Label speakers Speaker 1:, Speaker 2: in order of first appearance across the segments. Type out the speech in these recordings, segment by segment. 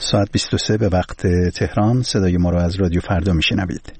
Speaker 1: ساعت 23 به وقت تهران. صدای ما رو از رادیو فردا میشنوید.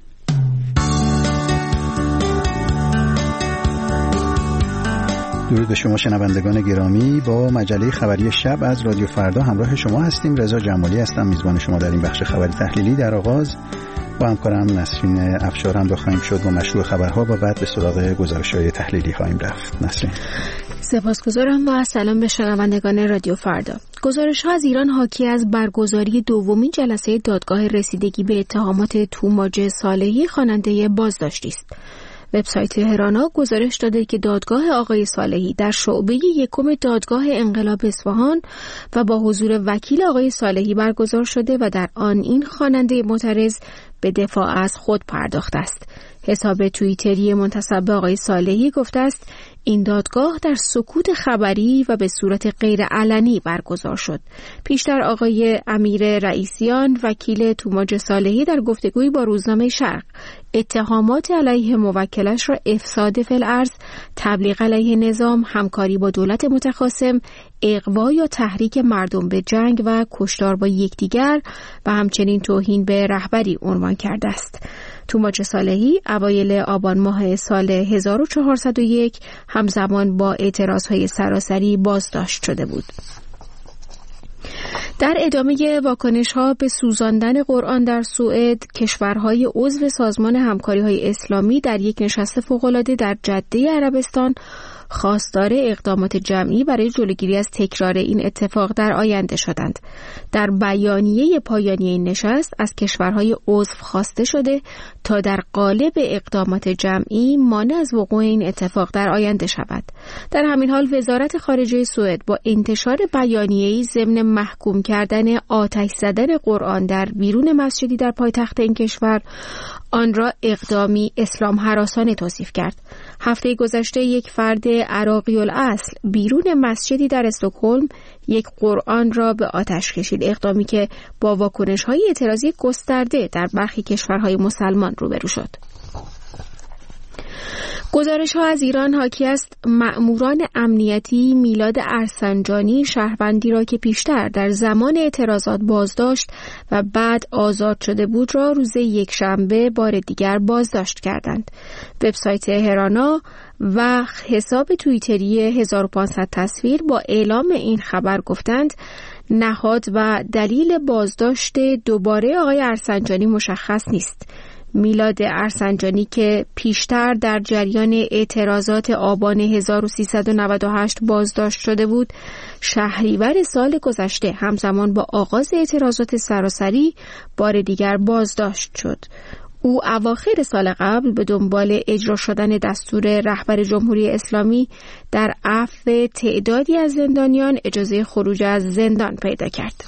Speaker 1: درود به شما شنوندگان گرامی. با مجله خبری شب از رادیو فردا همراه شما هستیم. رضا جمالی هستم، میزبان شما در این بخش خبری تحلیلی. در آغاز با همکارم نسرین افشار همراه خواهیم شد با مشروع خبرها و بعد به سراغ گزارش‌های تحلیلی خواهیم رفت. نسرین.
Speaker 2: سپاسگزارم و سلام به شنوندگان رادیو فردا. گزارش‌ها از ایران حاکی از برگزاری دومین جلسه دادگاه رسیدگی به اتهامات توماج صالحی خواننده بازداشتی است. وبسایت هرانا گزارش داده که دادگاه آقای صالحی در شعبه یکم دادگاه انقلاب اصفهان و با حضور وکیل آقای صالحی برگزار شده و در آن این خواننده معترض به دفاع از خود پرداخته است. حساب توییتری منتسب به آقای صالحی گفته است این دادگاه در سکوت خبری و به صورت غیر علنی برگزار شد. پیشتر آقای امیر رئیسیان وکیل توماج صالحی در گفتگویی با روزنامه شرق اتهامات علیه موکلش را افساد فی الارض، تبلیغ علیه نظام، همکاری با دولت متخاصم، اغوا یا تحریک مردم به جنگ و کشتار با یکدیگر و همچنین توهین به رهبری عنوان کرده است. توماج صالحی اوایل آبان ماه سال 1401 همزمان با اعتراضهای سراسری بازداشت شده بود. در ادامه واکنش‌ها به سوزاندن قرآن در سوئد، کشورهای عضو سازمان همکاری‌های اسلامی در یک نشست فوق‌العاده در جده عربستان خواستار اقدامات جمعی برای جلوگیری از تکرار این اتفاق در آینده شدند. در بیانیه پایانی این نشست از کشورهای عضو خواسته شده تا در قالب اقدامات جمعی مانع از وقوع این اتفاق در آینده شود. در همین حال وزارت خارجه سوئد با انتشار بیانیه‌ای ضمن محکوم کردن آتش زدن قرآن در بیرون مسجدی در پایتخت این کشور آن را اقدامی اسلام هراسانه توصیف کرد. هفته گذشته یک فرد عراقی الاصل بیرون مسجدی در استکهلم یک قرآن را به آتش کشید، اقدامی که با واکنش‌های اعتراضی گسترده در برخی کشورهای مسلمان روبرو شد. گزارش‌ها از ایران حاکی است مأموران امنیتی میلاد ارسنجانی شهروندی را که پیشتر در زمان اعتراضات بازداشت و بعد آزاد شده بود را روز یکشنبه بار دیگر بازداشت کردند. وبسایت هرانا و حساب توییتری 1500 تصویر با اعلام این خبر گفتند نهاد و دلیل بازداشت دوباره آقای ارسنجانی مشخص نیست. میلاد ارسنجانی که پیشتر در جریان اعتراضات آبان 1398 بازداشت شده بود، شهریور سال گذشته همزمان با آغاز اعتراضات سراسری بار دیگر بازداشت شد. او اواخر سال قبل به دنبال اجرا شدن دستور رهبر جمهوری اسلامی در عفو تعدادی از زندانیان اجازه خروج از زندان پیدا کرد.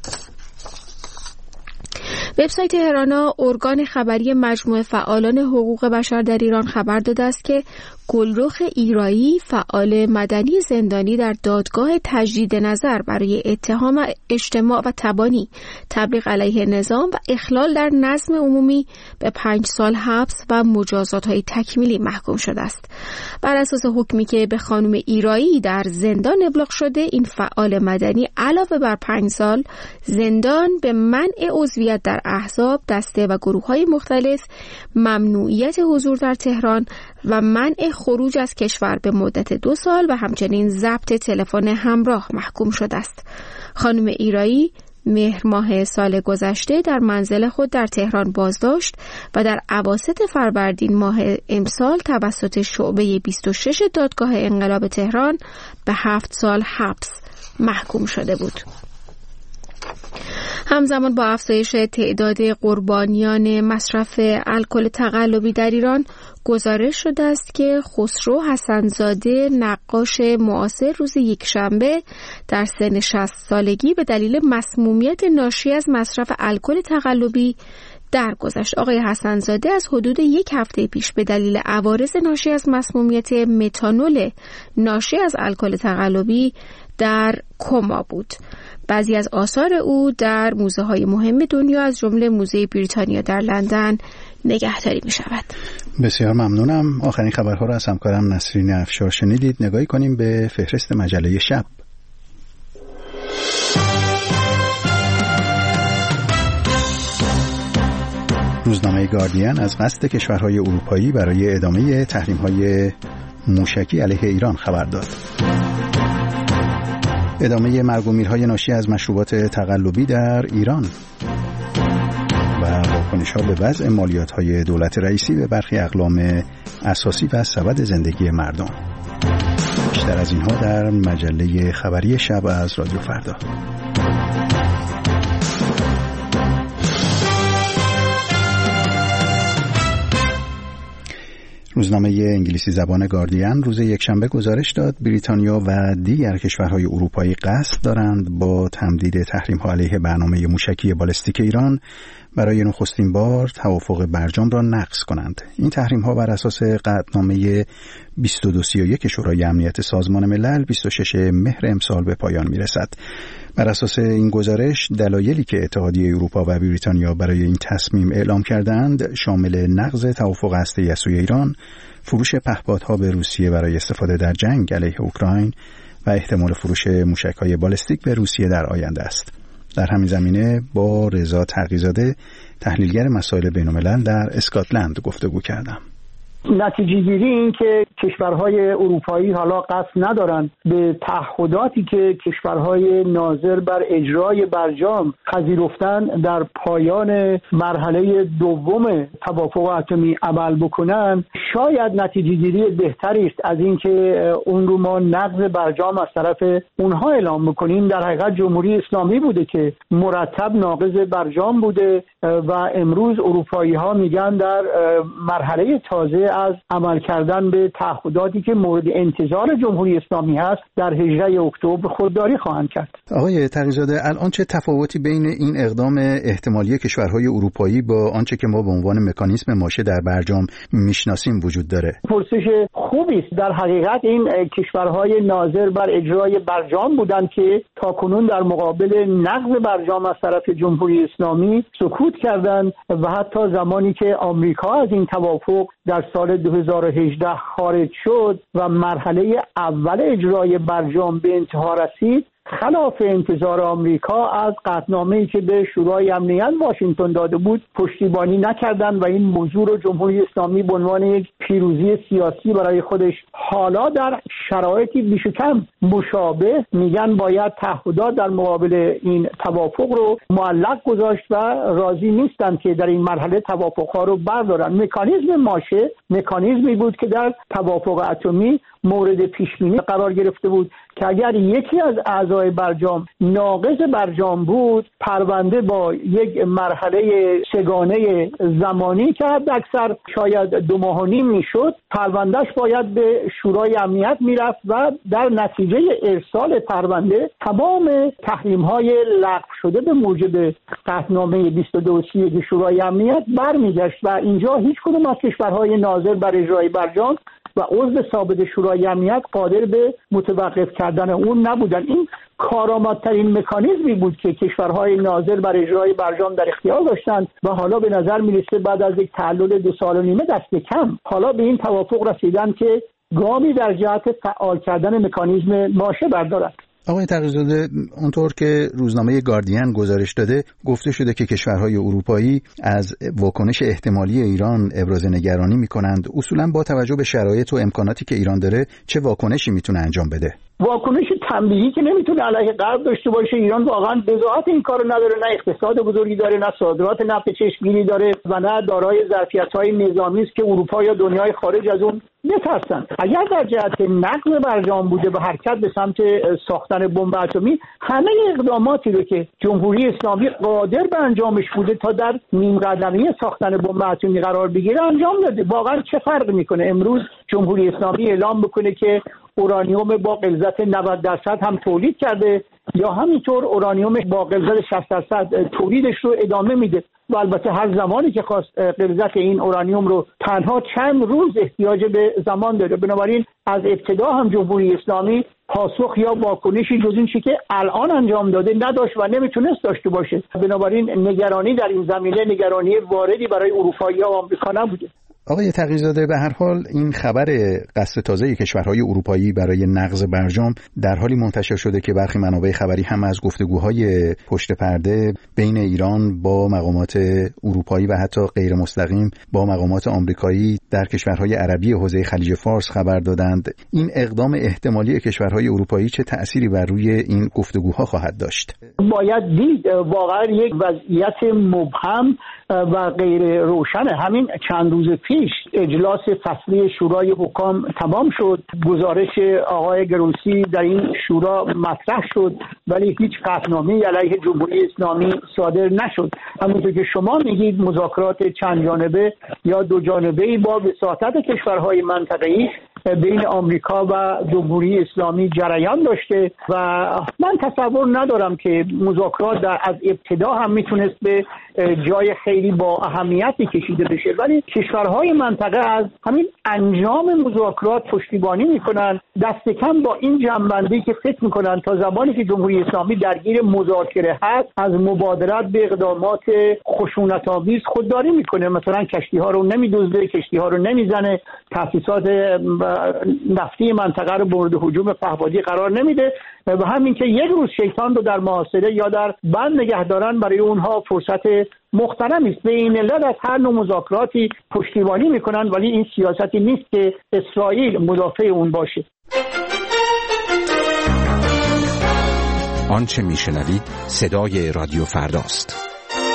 Speaker 2: وبسایت هرانا ارگان خبری مجموعه فعالان حقوق بشر در ایران خبر داده است که گلرخ ایرایی فعال مدنی زندانی در دادگاه تجدید نظر برای اتهام اجتماع و تبانی، تبلیغ علیه نظام و اخلال در نظم عمومی به 5 سال حبس و مجازات‌های تکمیلی محکوم شده است. بر اساس حکمی که به خانم ایرایی در زندان ابلاغ شده، این فعال مدنی علاوه بر 5 سال زندان به منع عضویت در احزاب، دسته و گروه‌های مختلف، ممنوعیت حضور در تهران و منع خروج از کشور به مدت 2 سال و همچنین ضبط تلفن همراه محکوم شده است. خانم ایرایی مهر ماه سال گذشته در منزل خود در تهران بازداشت و در اواسط فروردین ماه امسال توسط شعبه 26 دادگاه انقلاب تهران به 7 سال حبس محکوم شده بود. همزمان با افزایش تعداد قربانیان مصرف الکل تقلبی در ایران، گزارش شده است که خسرو حسن‌زاده نقاش معاصر روز یکشنبه در سن 60 سالگی به دلیل مسمومیت ناشی از مصرف الکل تقلبی درگذشت. آقای حسن‌زاده از حدود 1 هفته پیش به دلیل عوارض ناشی از مسمومیت متانول ناشی از الکل تقلبی در کما بود. بعضی از آثار او در موزه‌های مهم دنیا از جمله موزه بریتانیا در لندن نگهداری می شود.
Speaker 1: بسیار ممنونم. آخرین خبرها را از همکارم نسرین افشار شنیدید. نگاهی کنیم به فهرست مجله شب. روزنامه گاردین از قصد کشورهای اروپایی برای ادامه تحریم‌های موشکی علیه ایران خبر داد. ادامه مرگ و میرهای ناشی از مشروبات تقلبی در ایران و واکنش‌ها به وضع مالیات‌های دولت رئیسی به برخی اقلام اساسی و سبد زندگی مردم. بیشتر از اینها در مجله خبری شب از رادیو فردا. روزنامه انگلیسی زبان گاردین روز یکشنبه گزارش داد بریتانیا و دیگر کشورهای اروپایی قصد دارند با تمدید تحریم‌ها علیه برنامه موشکی بالستیک ایران برای نخستین بار توافق برجام را نقض کنند. این تحریم‌ها بر اساس قطعنامه 2231 شورای امنیت سازمان ملل 26 مهر امسال به پایان می‌رسد. بر اساس این گزارش دلایلی که اتحادیه اروپا و بریتانیا برای این تصمیم اعلام کردند شامل نقض توافق هسته‌ای از سوی ایران، فروش پهپادها به روسیه برای استفاده در جنگ علیه اوکراین و احتمال فروش موشک‌های بالستیک به روسیه در آینده است. در همین زمینه با رضا تقی‌زاده تحلیلگر مسائل بین‌الملل در اسکاتلند گفتگو کردم.
Speaker 3: نتیجه گیری این که کشورهای اروپایی حالا قصد ندارند به تعهداتی که کشورهای ناظر بر اجرای برجام پذیرفتن در پایان مرحله دوم توافق اتمی عمل بکنن، شاید نتیجه گیری بهتری است از این که اون رو ما نقض برجام از طرف اونها اعلام بکنیم. در حقیقت جمهوری اسلامی بوده که مرتب ناقض برجام بوده و امروز اروپایی ها میگن در مرحله تازه از عمل کردن به تعهداتی که مورد انتظار جمهوری اسلامی هست در 18 اکتبر خودداری خواهند کرد.
Speaker 1: آقای تقی‌زاده، الان چه تفاوتی بین این اقدام احتمالی کشورهای اروپایی با آنچه که ما به عنوان مکانیزم ماشه در برجام میشناسیم وجود داره؟
Speaker 3: پرسش خوبی است. در حقیقت این کشورهای ناظر بر اجرای برجام بودند که تاکنون در مقابل نقض برجام از طرف جمهوری اسلامی سکوت کردند و حتی زمانی که آمریکا از این توافق در سال 2018 خارج شد و مرحله اول اجرای برجام به انتها رسید، خلاف انتظار آمریکا از قطعنامه‌ای که به شورای امنیت واشنگتن داده بود پشتیبانی نکردند و این موضوع رو جمهوری اسلامی به عنوان یک پیروزی سیاسی برای خودش حالا در شرایطی بیش و کم مشابه میگن باید تعهدات در مقابل این توافق رو معلق گذاشت و راضی نیستند که در این مرحله توافق‌ها رو بردارن. مکانیزم ماشه مکانیزمی بود که در توافق اتمی مورد پیشبینی قرار گرفته بود که اگر یکی از اعضای برجام ناقض برجام بود، پرونده با یک مرحله سگانه زمانی که حد اکثر شاید 2 ماه و نیم میشد، پروندهش باید به شورای امنیت میرفت و در نتیجه ارسال پرونده تمام تحریم‌های لغو شده به موجب قطعنامه 2231 شورای امنیت برمیگشت و اینجا هیچ کدوم از کشورهای ناظر بر اجرای برجام و عضو ثابت شورای امنیت قادر به متوقف کردن اون نبودن. این کارآمدترین مکانیزمی بود که کشورهای ناظر بر اجرای برجام در اختیار داشتند و حالا به نظر میرسه بعد از یک تعلل 2 سال و نیمه دست کم حالا به این توافق رسیدن که گامی در جهت فعال کردن مکانیزم ماشه بردارند.
Speaker 1: آقای تقی‌زاده، اونطور که روزنامه گاردین گزارش داده گفته شده که کشورهای اروپایی از واکنش احتمالی ایران ابراز نگرانی می‌کنند. اصولاً با توجه به شرایط و امکاناتی که ایران داره چه واکنشی میتونه انجام بده؟
Speaker 3: واکنش تنبیهی که نمیتونه علیه غرب داشته باشه. ایران واقعا بضاعت این کارو نداره، نه اقتصاد بزرگی داره، نه صادرات نفت چشمگیری داره و نه دارای ظرفیت‌های نظامی است که اروپا یا دنیای خارج از اون بترسن. اگر در جهت نقض برجام بوده و حرکت به سمت ساختن بمب اتمی، همه اقداماتی رو که جمهوری اسلامی قادر به انجامش بوده تا در نیم قدمی ساختن بمب اتمی قرار بگیره انجام داده. واقعا چه فرق میکنه امروز جمهوری اسلامی اعلام بکنه که اورانیوم با غلظت 90% هم تولید کرده یا همینطور اورانیوم با غلظت 60% تولیدش رو ادامه میده و البته هر زمانی که خواست غلظت این اورانیوم رو تنها چند روز احتیاج به زمان داره. بنابراین از ابتدا هم جمهوری اسلامی پاسخ یا واکنشی جز این چیزی که الان انجام داده نداشت و نمیتونست داشته باشه. بنابراین نگرانی در این زمینه نگرانی واردی برای اروپایی و آمریکا نبوده.
Speaker 1: آقای تقی‌زاده، به هر حال این خبر قصد تازه کشورهای اروپایی برای نقض برجام در حالی منتشر شده که برخی منابع خبری هم از گفتگوهای پشت پرده بین ایران با مقامات اروپایی و حتی غیر مستقیم با مقامات آمریکایی در کشورهای عربی حوزه خلیج فارس خبر دادند. این اقدام احتمالی کشورهای اروپایی چه تأثیری بر روی این گفتگوها خواهد داشت؟
Speaker 3: باید دید واقعا یک وضعیت مبهم و غیر روشنه. همین چند روز پیش اجلاس فصلی شورای حکام تمام شد، گزارش آقای گروسی در این شورا مطرح شد ولی هیچ قطعنامه‌ای علیه جمهوری اسلامی صادر نشد. همونطور که شما میگید مذاکرات چند جانبه یا دو جانبه‌ای با وساطت کشورهای منطقه‌ای بین آمریکا و جمهوری اسلامی جریان داشته و من تصور ندارم که مذاکرات از ابتدا هم میتونست به جای خیلی با اهمیتی کشیده بشه، ولی کشورهای منطقه از همین انجام مذاکرات پشتیبانی میکنن، دست کم با این جنبندی که فکر میکنن تا زمانی که جمهوری اسلامی درگیر مذاکره هست از مبادرت به اقدامات خشونت‌آمیز خودداری میکنه. مثلا کشتی ها رو نمیدزده، کشتی ها رو نمیزنه، تاسیسات نفتی منطقه رو مورد هجوم پهپادی قرار نمیده و همین که یک روز شیطان رو در محاصره یا در بند نگه دارن برای اونها فرصت محترمی است. به این علت از هر نوع مذاکراتی پشتیبانی میکنن، ولی این سیاستی نیست که اسرائیل مدافع اون باشه.
Speaker 4: آنچه میشنوید صدای رادیو فرداست.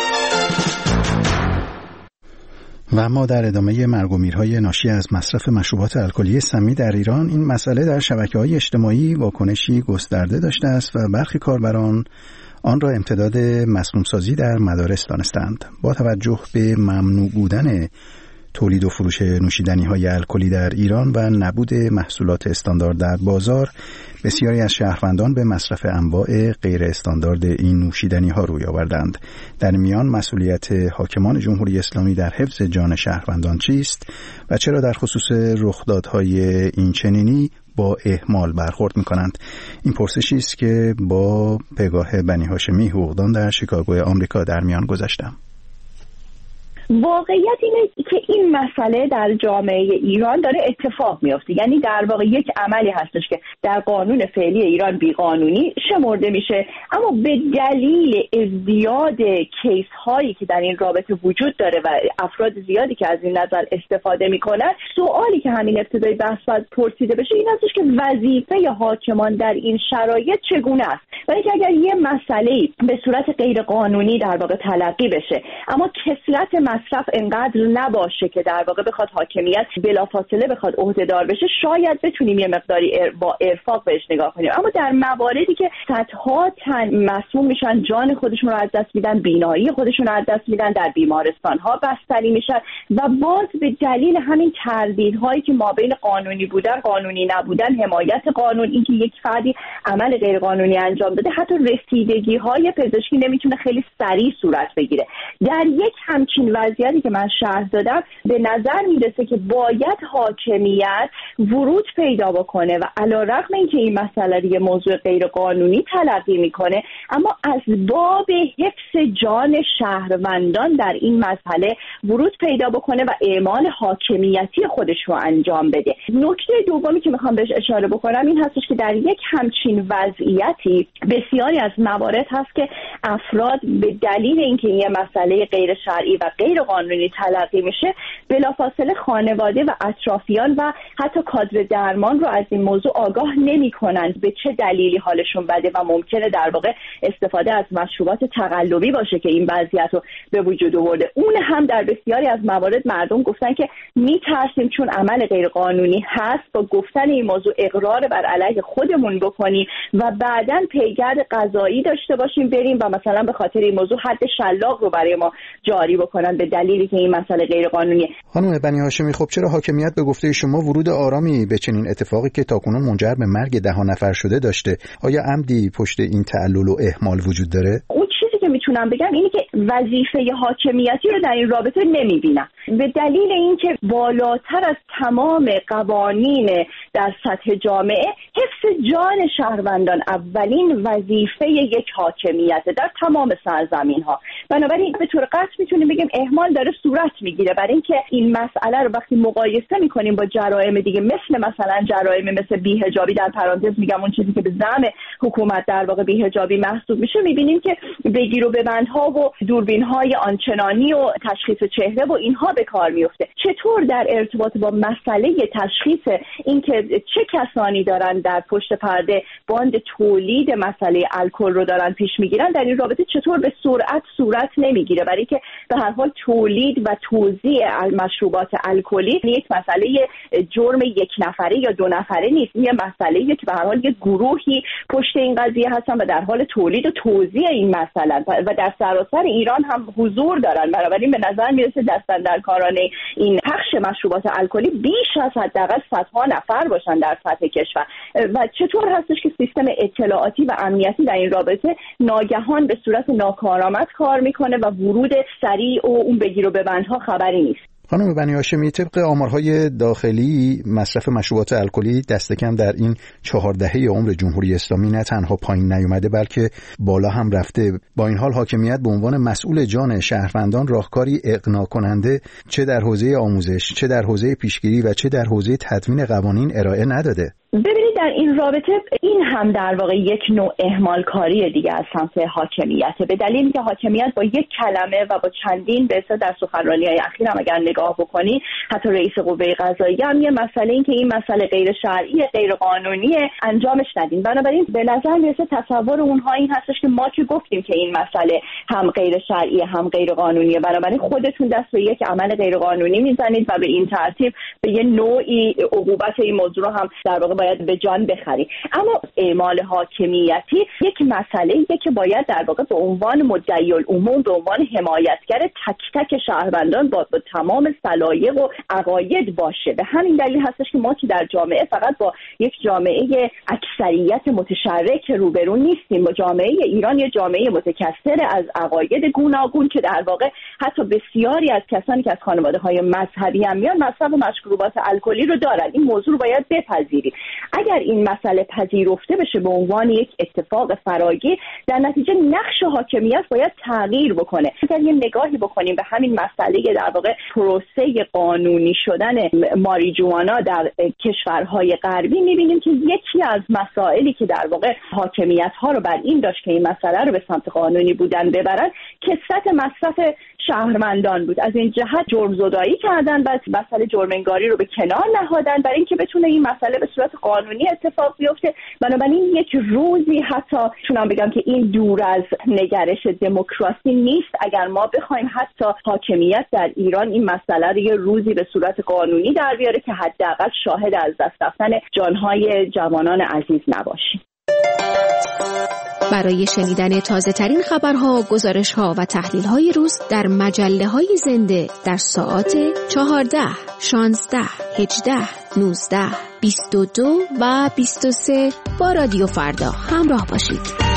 Speaker 1: و ما در ادامه مرگ و میرهای ناشی از مصرف مشروبات الکلی سمی در ایران، این مسئله در شبکه‌های اجتماعی واکنشی گسترده داشته است و برخی کاربران آن را امتداد مسموم‌سازی در مدارس دانستند. با توجه به ممنوع بودن تولید و فروش نوشیدنی‌های الکلی در ایران و نبود محصولات استاندارد در بازار، بسیاری از شهروندان به مصرف انواع غیر استاندارد این نوشیدنی‌ها روی آوردند. در میان مسئولیت حاکمان جمهوری اسلامی در حفظ جان شهروندان چیست و چرا در خصوص رخدادهای این چنینی با اهمال برخورد می‌کنند؟ این پرسشی است که با پگاه بنی هاشمی حقوقدان در شیکاگو آمریکا در میان گذاشتم.
Speaker 5: واقعیت اینه که این مسئله در جامعه ایران داره اتفاق میفته، یعنی در واقع یک عملی هستش که در قانون فعلی ایران بیقانونی شمرده میشه، اما به دلیل ازدیاد کیس هایی که در این رابطه وجود داره و افراد زیادی که از این نظر استفاده میکنن، سوالی که همین ابتدای بحث باید پرسیده بشه این هستش که وظیفه حاکمان در این شرایط چگونه است. و اینکه اگر یه مسئله به صورت غیر قانونی در واقع تلقی بشه اما کثرت مصرف انقدر نباشه که در واقع بخواد حاکمیت بلافاصله بخواد عهده‌دار بشه، شاید بتونیم یه مقداری با ارفاق بهش نگاه کنیم. اما در مواردی که صدها تن مسموم میشن، جان خودشون رو از دست میدن، بینایی خودشون رو از دست میدن، در بیمارستان‌ها بستری میشن و باز به دلیل همین تردیدهایی که ما بین قانونی بودن، قانونی نبودن، حمایت قانون، اینکه یک فردی عمل غیر قانونی انجام داده، حتی رسیدگی‌های پزشکی نمیتونه خیلی سریع صورت بگیره. در یک همچین وضعیتی که من شرح دادم به نظر میرسه که باید حاکمیت ورود پیدا بکنه و علیرغم اینکه این مسئله یه موضوع غیر قانونی تلقی میکنه، اما از باب حفظ جان شهروندان در این مسئله ورود پیدا بکنه و اعمال حاکمیتی خودش رو انجام بده. نکته دومی که میخوام بهش اشاره بکنم این هستش که در یک همچین وضعیتی بسیاری از موارد هست که افراد به دلیل اینکه این یه مسئله غیر شرعی و غیر قانونی تلقی میشه، بلافاصله خانواده و اطرافیان و حتی کادر درمان رو از این موضوع آگاه نمی‌کنند به چه دلیلی حالشون بده و ممکنه در واقع استفاده از مشروبات تقلبی باشه که این وضعیت رو به وجود آورده. اون هم در بسیاری از موارد مردم گفتن که میترسیم چون عمل غیر قانونی هست با گفتن این موضوع اقرار بر علیه خودمون بکنیم و بعداً پیگرد قضایی داشته باشیم بریم و مثلا به خاطر این موضوع حد شلاق رو برای ما جاری بکنن به دلیلی که این مسئله غیر قانونیه.
Speaker 1: خانم بنی هاشمی، خب چرا حاکمیت به گفته شما ورود آرامی به چنین اتفاقی که تاکنون منجر به مرگ 10 نفر شده داشته؟ آیا عمدی پشت این تعلل و اهمال وجود داره؟
Speaker 5: اون چیزی که میتونم بگم اینه که وظیفه حاکمیتی رو در این رابطه نمیبینم، به دلیل اینکه بالاتر از تمام قوانین در سطح جامعه حفظ جان شهروندان اولین وظیفه یک حاکمیت در تمام سرزمین ها. بنابراین به طور قطع میتونیم بگیم اهمال داره صورت میگیره، برای اینکه این مسئله رو وقتی مقایسه میکنیم با جرایم دیگه مثلا جرایم مثل بی‌حجابی، در پرانتز میگم اون چیزی که به زعم حکومت در واقع بی‌حجابی محسوب میشه، میبینیم که بگیر و ببندها و دوربین‌های آنچنانی و تشخیص چهره و اینها به کار میفته. چطور در ارتباط با مسئله تشخیص اینکه چه کسانی دارن در پشت پرده باند تولید مسئله الکل رو دارن پیش میگیرن، در این رابطه چطور به سرعت صورت نمیگیره، برای که به هر حال تولید و توزیع مشروبات الکلی یک مسئله جرم یک نفره یا دو نفره نیست، این مسئله‌ایه که به هر حال یک گروهی پشت این قضیه هستن و در حال تولید و توزیع این مسئله و در سراسر ایران هم حضور دارن. بنابراین به نظر میرسه دستاندرکارانه این پخش مشروبات الکلی بیش از حداقل صدها نفر باشن در سطح کشور. و چطور هستش که سیستم اطلاعاتی و امنیتی در این رابطه ناگهان به صورت ناکارآمد کار میکنه و ورود سریع و اون بگیر و ببندها خبری نیست.
Speaker 1: خانم بنی هاشمی، طبق آمارهای داخلی مصرف مشروبات الکلی دست کم در این 4 دهه عمر جمهوری اسلامی نه تنها پایین نیومده بلکه بالا هم رفته. با این حال حاکمیت به عنوان مسئول جان شهروندان راهکاری اقناع کننده چه در حوزه آموزش، چه در حوزه پیشگیری و چه در حوزه تدوین قوانین ارائه نداده.
Speaker 5: ببینید در این رابطه این هم در واقع یک نوع اهمالکاری دیگه از سمت حاکمیته، به دلیلی که حاکمیت با یک کلمه و با چندین بحث در سخنرانی‌های اخیر هم اگر نگاه بکنی، حتی رئیس قوه قضاییه هم یه مسئله این که این مسئله غیر شرعی، غیر قانونی انجامش ندین. بنابراین به نظر میرسه تصور اونها این هستش که ما که گفتیم که این مسئله هم غیر شرعی هم غیر قانونیه، بنابراین خودتون دست به یک عمل غیر قانونی میزنید و به این ترتیب به یه نوعی عقوبت این موضوع رو هم در واقع باید به جان بخری. اما اعمال حاکمیتی یک مسئله‌ایه که باید در واقع به عنوان مدعی العموم، به عنوان حمایتگر تک تک شهروندان با تمام سلایق و عقاید باشه. به همین دلیل هستش که ما که در جامعه فقط با یک جامعه اکثریت متشرک روبرو نیستیم، با جامعه ایران یه جامعه متکثر از عقاید گوناگون که در واقع حتی بسیاری از کسانی که از خانواده‌های مذهبی هم میان مصرف مشروبات الکلی رو دارن. این موضوع رو باید بپذیریم. اگر این مسئله پذیرفته بشه به عنوان یک اتفاق فراگیر، در نتیجه نقش حاکمیت باید تغییر بکنه. اگر یه نگاهی بکنیم به همین مسئله در واقع پروسه قانونی شدن ماریجوانا در کشورهای غربی، می‌بینیم که یکی از مسائلی که در واقع حاکمیت‌ها رو بر این داشت که این مسئله رو به سمت قانونی بودن ببرن، کثرت مصرف شهروندان بود. از این جهت جرمزدایی کردن و مسئله جرم‌انگاری رو به کنار نهادن برای اینکه بتونه این مسئله به صورت قانونی اتفاق بیفته. بنابراین یک روزی حتی میتونم بگم که این دور از نگرش دموکراسی نیست اگر ما بخوایم حتی حاکمیت در ایران این مسئله رو یه روزی به صورت قانونی در بیاره که حداقل شاهد از دست رفتن جانهای جوانان عزیز نباشیم.
Speaker 2: برای شنیدن تازه ترین خبرها، گزارش‌ها و تحلیل‌های روز در مجله‌های زنده در ساعات 14، 16، 18، 19، 22 و 23 با رادیو فردا همراه باشید.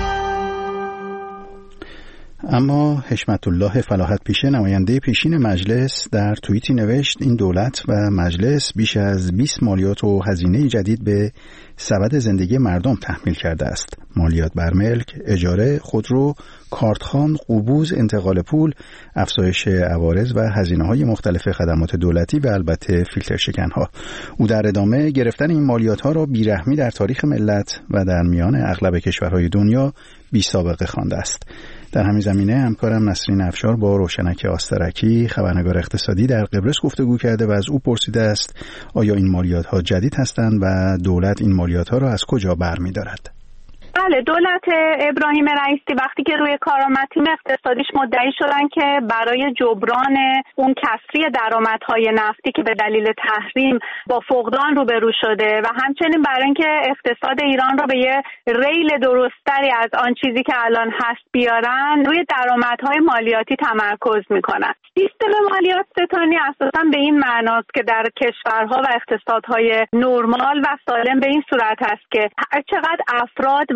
Speaker 1: اما حشمت الله فلاحت پیشه، نماینده پیشین مجلس، در توییتی نوشت این دولت و مجلس بیش از 20 مالیات و هزینه جدید به سبد زندگی مردم تحمیل کرده است. مالیات بر ملک، اجاره، خودرو، کارتخوان، قبوز، انتقال پول، افزایش عوارض و هزینه‌های مختلف خدمات دولتی و البته فیلتر شکن‌ها. او در ادامه گرفتن این مالیات‌ها را بیرحمی در تاریخ ملت و در میان اغلب کشورهای دنیا بی‌سابقه خوانده است. در همین زمینه همکارم نسرین افشار با روشنک آسترکی، خبرنگار اقتصادی، در قبرس گفتگو کرده و از او پرسیده است آیا این مالیات‌ها جدید هستند و دولت این مالیات‌ها را از کجا برمی‌دارد؟
Speaker 6: بله، دولت ابراهیم رئیسی وقتی که روی کارآمد تیم اقتصادیش مدعی شدن که برای جبران اون کسری درآمدهای نفتی که به دلیل تحریم با فقدان روبرو شده و همچنین برای اینکه اقتصاد ایران رو به یه ریل درستری از آن چیزی که الان هست بیارن، روی درآمدهای مالیاتی تمرکز میکنن. سیستم مالیات ستانی اساساً به این معناست که در کشورها و اقتصادهای نرمال و سالم به این صورت است که هر چقدر افراد و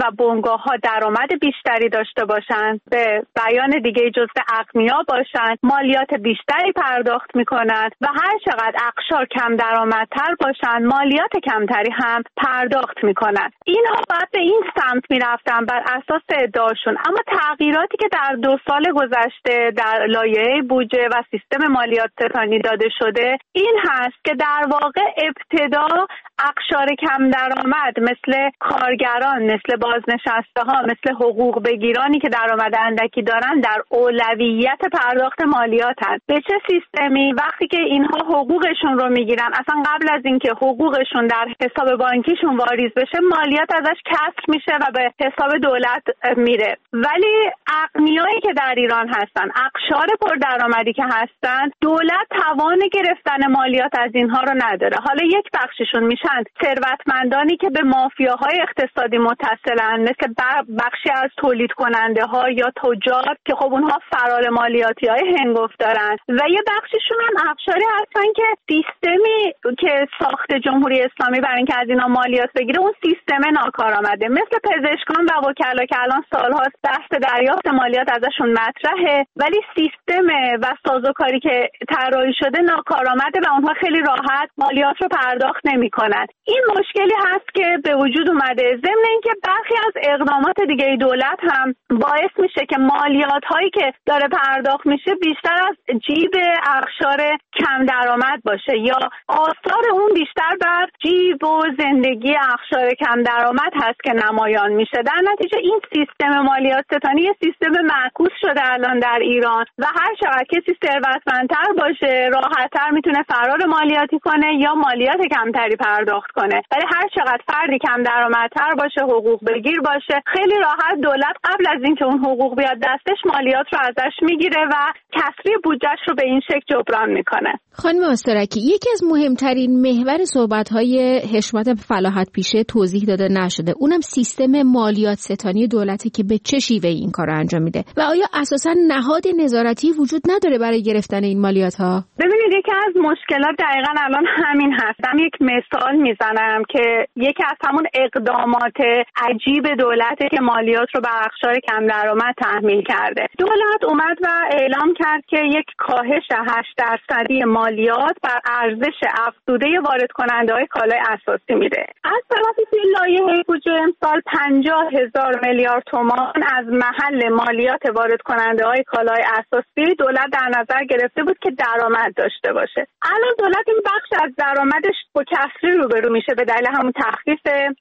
Speaker 6: و بنگاه‌ها درآمد بیشتری داشته باشند، به بیان دیگه جزو اغنیا باشند، مالیات بیشتری پرداخت می‌کنند و هر چقدر اقشار کم درآمدتر باشند مالیات کمتری هم پرداخت می‌کنند. اینها بعد به این سمت می‌رفتن بر اساس ادعاشون، اما تغییراتی که در 2 سال گذشته در لایحه بودجه و سیستم مالیات ستانی داده شده این هست که در واقع ابتدا اقشار کم درآمد مثل کارگران، مثل بازنشسته‌ها، مثل حقوق بگیرانی که درآمد اندکی دارن در اولویت پرداخت مالیات هست. به چه سیستمی؟ وقتی که اینها حقوقشون رو میگیرن، اصلا قبل از اینکه حقوقشون در حساب بانکیشون واریز بشه مالیات ازش کسر میشه و به حساب دولت میره. ولی اغنیایی که در ایران هستن، اقشار پردرآمدی که هستن، دولت توان گرفتن مالیات از اینها رو نداره. حالا یک بخششون میشن ثروتمندانی که به مافیاهای اقتصادی متصلن، مثل بخشی از تولید کننده ها یا تجار که خب اونها فرار مالیاتی های هنگفت دارن، و یه بخششون هم اقشاری هستن که سیستمی که ساخت جمهوری اسلامی برای اینکه از اینا مالیات بگیره اون سیستم ناکارآمده، مثل پزشکان و وکلا که الان سالهاست بحث دریافت مالیات ازشون مطرحه، ولی سیستم و سازوکاری که طراحی شده ناکارآمده و اونها خیلی راحت مالیات رو پرداخت نمیکنن. این مشکلی هست که به وجود اومده، ضمن اینکه برخی از اقدامات دیگه دولت هم باعث میشه که مالیات هایی که داره پرداخت میشه بیشتر از جیب اقشار کم درآمد باشه یا آثار اون بیشتر بر جیب و زندگی اقشار کم درآمد هست که نمایان میشه. در نتیجه این سیستم مالیات ستانی یه سیستم معکوس شده الان در ایران و هر چقدر کسی ثروتمندتر باشه راحت‌تر میتونه فرار مالیاتی کنه یا مالیات کمتری پرداخت کنه، ولی هر چقدر فردی کم درآمدتر باشه، حقوق بگیر باشه، خیلی راحت دولت قبل از اینکه اون حقوق بیاد دستش مالیات رو ازش میگیره و کسری بودجه‌اش رو به این شکل جبران میکنه.
Speaker 2: خانم آسترکی، یکی از مهمترین محور صحبت‌های حشمت فلاحت پیشه توضیح داده نشده، اونم سیستم مالیات ستانی دولتی که به چه شیوهی این کارو انجام میده و آیا اساساً نهاد نظارتی وجود نداره برای گرفتن این مالیات‌ها؟
Speaker 6: ببینید یکی از مشکلات دقیقاً الان همین هستم. یک مثال میزنم که یکی از همون اقدامات عجیب دولته که مالیات رو بر اقشار کم درآمد تحمیل کرده. دولت اومد و اعلام کرد که یک کاهش 8% مالیات بر ارزش افزوده وارد کننده‌های کالای اساسی میده. از طرفی توی لایحه بودجه امسال 50,000 میلیارد تومان از محل مالیات وارد کننده‌های کالای اساسی دولت در نظر گرفته بود که درآمد داشته باشه. الان دولت این بخش از درآمدش با کسری روبرو میشه به دلیل همون تخفیف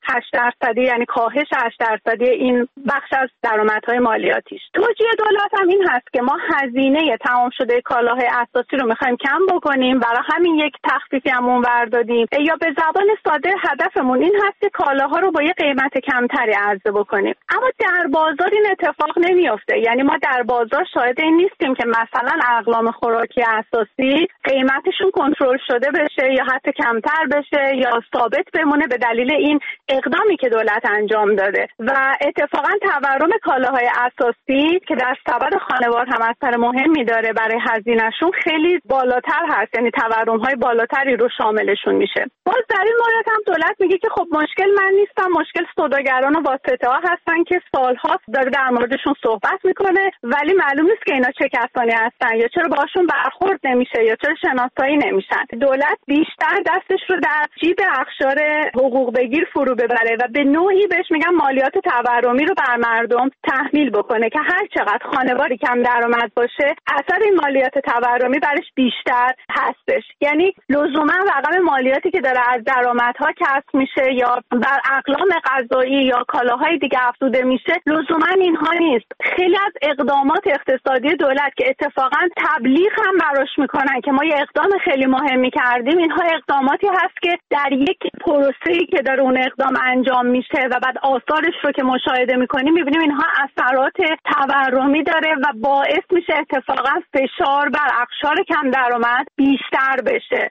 Speaker 6: 8%، یعنی کاهش 8% این بخش از درآمدهای مالیاتیش. توجیه دولت هم این هست که ما هزینه تمام شده کالاهای اساسی رو میخوایم کم بکنیم، برای همین یک تخفیفی هم اونور دادیم، یا به زبان ساده هدفمون این هست که کالاها رو با یه قیمت کمتری عرضه بکنیم. اما در بازار این اتفاق نمیفته، یعنی ما در بازار شاهد این نیستیم که مثلا اقلام خوراکی اساسی قیمتشون کنترل شده بشه یا حتی کمتر بشه یا ثابت بمونه به دلیل این اقدامی که دولت انجام داده. و اتفاقا تورم کالاهای اساسی که در سبد خانوار هم اثر مهمی داره برای هزینه‌شون خیلی بالاتر هست، یعنی تورم‌های بالاتری رو شاملشون میشه. باز در این مورد هم دولت میگه که خب مشکل من نیستم، مشکل سوداگران و واسطه‌ها هستن که سال‌هاست داره در موردشون صحبت میکنه، ولی معلوم نیست که اینا چه کسانی هستن یا چرا باشون برخورد نمیشه یا چرا شناسایی نمیشن. دولت بیشتر دستش رو در جیب اقشار حقوق بگیر فرو ببره و به نوعی بهش میگن مالیات تورمی رو بر مردم تحمیل بکنه که هر چقدر خانواری کم درآمد باشه اثر این مالیات تورمی برش بیشتر هستش. یعنی لزوما رقم مالیاتی که داره از درآمدها کسب میشه یا بر اقلام غذایی یا کالاهای دیگه افزوده میشه لزوما اینها نیست. خیلی از اقدامات اقتصادی دولت که اتفاقا تبلیغ هم براش میکنن که ما یه اقدام خیلی مهمی کردیم، اینها اقداماتی هست که در یک پروسه‌ای که داره اون اقدام انجام میشه و بعد آثارش رو که مشاهده میکنیم میبینیم اینها اثرات تورمی داره و باعث میشه اتفاقا فشار بر اقشار کم درآمد بیشتر بشه.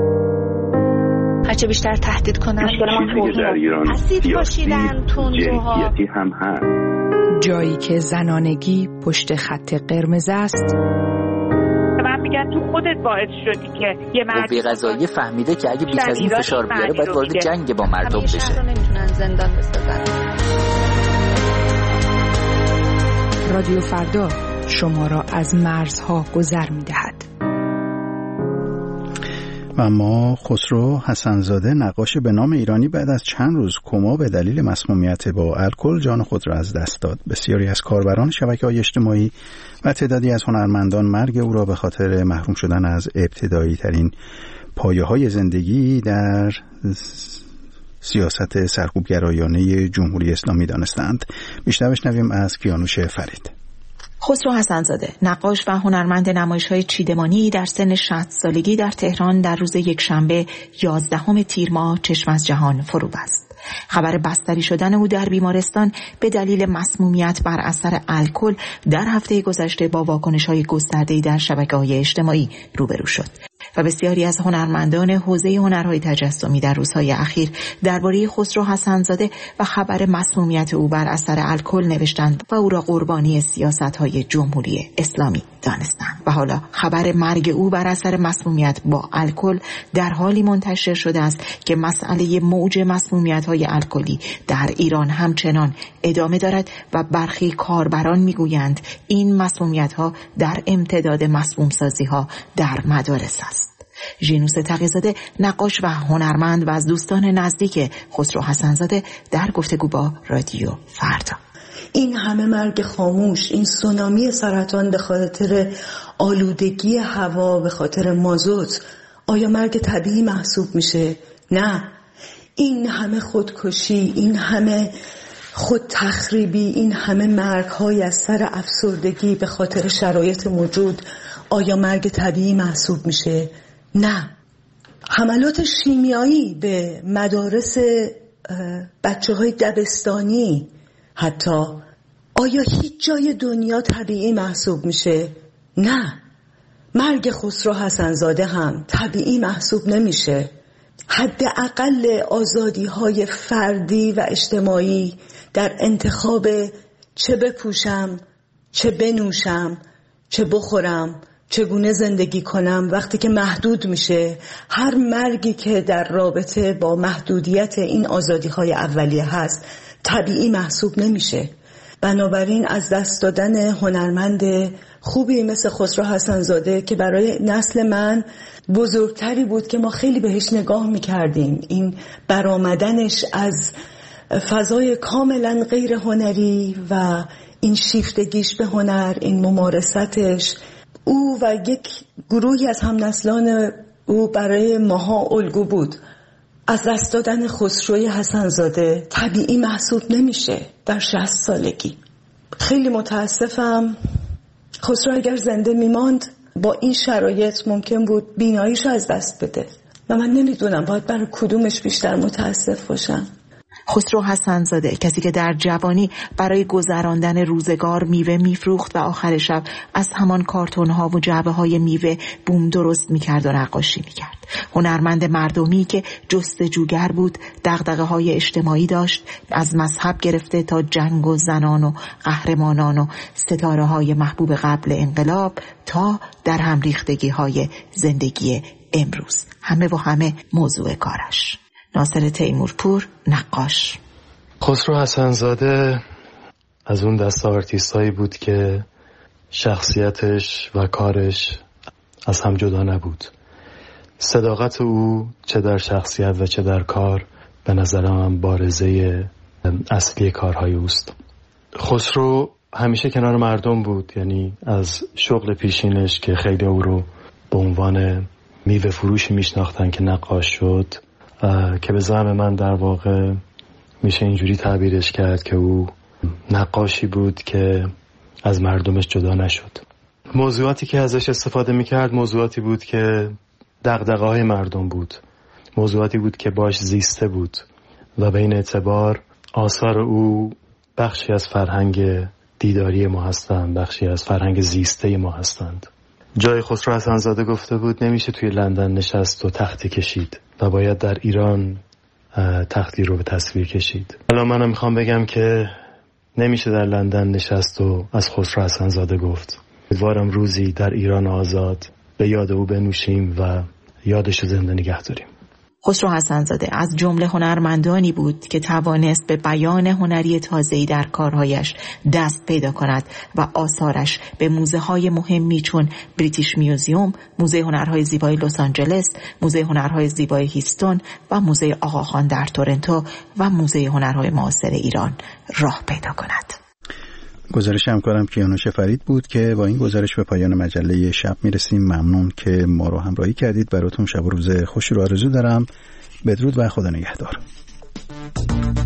Speaker 7: هرچه بیشتر تهدید کنن اسید پاشیدن تندروها
Speaker 8: هم هست.
Speaker 9: جایی که زنانگی پشت خط قرمز است.
Speaker 10: من میگم تو خودت باعث شدی که یه مرد
Speaker 11: قضایی فهمیده که اگه بیش از این فشار بیاره باید وارد جنگ با مردم بشه.
Speaker 7: نمیتونن زندان بسازن.
Speaker 9: رادیو فردا شما را از مرزها گذر می‌دهد.
Speaker 1: و اما خسرو حسن‌زاده نقاش به نام ایرانی بعد از چند روز کما به دلیل مسمومیت با الکل جان خود را از دست داد. بسیاری از کاربران شبکه‌های اجتماعی و تعدادی از هنرمندان مرگ او را به خاطر محروم شدن از ابتدایی ترین پایه‌های زندگی در سیاست سرکوبگرایانه جمهوری اسلامی دانستند. بیشتر بشنویم از کیانوش فرید.
Speaker 8: خسرو حسن‌زاده نقاش و هنرمند نمایش‌های چیدمانی در سن 60 سالگی در تهران در روز یکشنبه 11 تیر ماه چشم از جهان فرو بست. خبر بستری شدن او در بیمارستان به دلیل مسمومیت بر اثر الکل در هفته گذشته با واکنش‌های گسترده‌ای در شبکه‌های اجتماعی روبرو شد و بسیاری از هنرمندان حوزه هنرهای تجسمی در روزهای اخیر درباره خسرو حسن‌زاده و خبر مسمومیت او بر اثر الکل نوشتند و او را قربانی سیاست‌های جمهوری اسلامی دانستند. و حالا خبر مرگ او بر اثر مسمومیت با الکل در حالی منتشر شده است که مسئله موج مسمومیت‌های الکلی در ایران همچنان ادامه دارد و برخی کاربران می‌گویند این مسمومیت‌ها در امتداد مسموم‌سازی‌ها در مدارس است. ژینوس تقی‌زاده نقاش و هنرمند و از دوستان نزدیک خسرو حسن‌زاده در گفتگو با رادیو فردا:
Speaker 12: این همه مرگ خاموش، این سونامی سرطان به خاطر آلودگی هوا، به خاطر مازوت، آیا مرگ طبیعی محسوب میشه؟ نه. این همه خودکشی، این همه خود تخریبی، این همه مرگ‌های از سر افسردگی به خاطر شرایط موجود، آیا مرگ طبیعی محسوب میشه؟ نه. حملات شیمیایی به مدارس بچه‌های دبستانی حتی، آیا هیچ جای دنیا طبیعی محسوب میشه؟ نه. مرگ خسرو حسن‌زاده هم طبیعی محسوب نمیشه. حداقل آزادی‌های فردی و اجتماعی در انتخاب چه بپوشم، چه بنوشم، چه بخورم، چگونه زندگی کنم، وقتی که محدود میشه، هر مرگی که در رابطه با محدودیت این آزادی‌های اولیه هست طبیعی محسوب نمیشه. بنابراین از دست دادن هنرمند خوبی مثل خسرو حسن‌زاده که برای نسل من بزرگتری بود که ما خیلی بهش نگاه میکردیم، این برآمدنش از فضای کاملا غیر هنری و این شیفتگیش به هنر، این ممارستش، او و یک گروهی از همنسلان او برای ماها الگو بود. از دست دادن خسروی حسن‌زاده طبیعی محسوب نمیشه در 60 سالگی. خیلی متاسفم. خسرو اگر زنده میماند با این شرایط ممکن بود بیناییش از دست بده و من نمیدونم باید برای کدومش بیشتر متاسف باشم.
Speaker 8: خسرو حسن‌زاده کسی که در جوانی برای گذراندن روزگار میوه میفروخت و آخر شب از همان کارتون‌ها و جعبه‌های میوه بوم درست می‌کرد و نقاشی می‌کرد. هنرمند مردمی که جستجوگر بود، دغدغه‌های اجتماعی داشت، از مذهب گرفته تا جنگ و زنان و قهرمانان و ستاره‌های محبوب قبل انقلاب تا در هم ریختگی‌های زندگی امروز. همه و همه موضوع کارش. ناصر تیمورپور، نقاش.
Speaker 13: خسرو حسن‌زاده از اون دسته آرتیستایی بود که شخصیتش و کارش از هم جدا نبود. صداقت او چه در شخصیت و چه در کار به نظر من بارزه اصلی کارهای اوست. خسرو همیشه کنار مردم بود، یعنی از شغل پیشینش که خیلی او رو به عنوان میوه فروشی میشناختن که نقاش شد، که به زعم من در واقع میشه اینجوری تعبیرش کرد که او نقاشی بود که از مردمش جدا نشد. موضوعاتی که ازش استفاده میکرد موضوعاتی بود که دغدغه‌های مردم بود، موضوعاتی بود که باش زیسته بود و به این اعتبار آثار او بخشی از فرهنگ دیداری ما هستند، بخشی از فرهنگ زیسته ما هستند. جای خسرو حسن‌زاده گفته بود نمیشه توی لندن نشست و تختی کشید و باید در ایران تختی رو به تصویر کشید. حالا منم میخوام بگم که نمیشه در لندن نشست و از خسرو حسن‌زاده گفت. امیدوارم روزی در ایران آزاد به یاد او بنوشیم و یادش رو زنده نگه داریم.
Speaker 8: خسرو حسن‌زاده از جمله هنرمندانی بود که توانست به بیان هنری تازه‌ای در کارهایش دست پیدا کند و آثارش به موزه‌های مهمی چون بریتیش میوزیوم، موزه هنرهای زیبای لس آنجلس، موزه هنرهای زیبای هیستون و موزه آقاخان در تورنتو و موزه هنرهای معاصر ایران راه پیدا کند.
Speaker 1: گزارش همکارم کیانوش فرید بود که با این گزارش به پایان مجله شب میرسیم. ممنون که ما رو همراهی کردید. براتون شب و روز خوشی رو آرزو دارم. بدرود و خدا نگهدار.